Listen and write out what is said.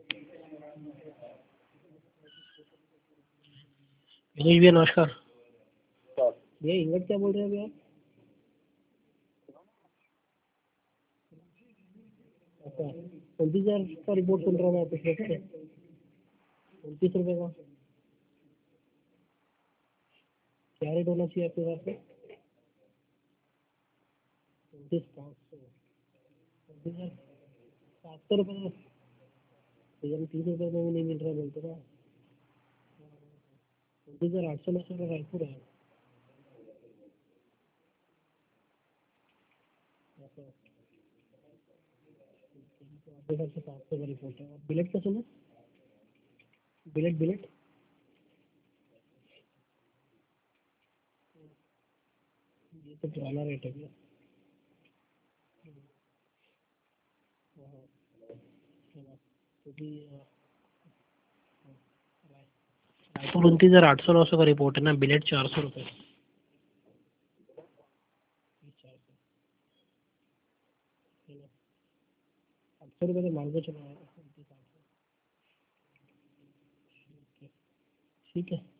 विनेश भैया नमस्कार। भैया इन्वर्ट क्या बोल रहे हैं भैया? अच्छा 29,000 का रिपोर्ट सुन रहा हूँ मैं पिछले हफ्ते। 29 रुपये का क्या रेट होना चाहिए आपके हिसाब से? 29,500 29,700 रुपये। भैया 30 रुपये में भी नहीं मिल रहा बोलते ना। 29,800 का रायपुर है। आपके हिसाब से 700 का रिपोर्ट है। और बिलेट का सुनो, बिलेट बिलेट ये तो पुराना रेट है भैया। क्योंकि रायपुर 29,800 का रिपोर्ट है ना, बिलेट 400 रुपये। 800 रुपये तो मान के चलो। 29,800 ठीक है।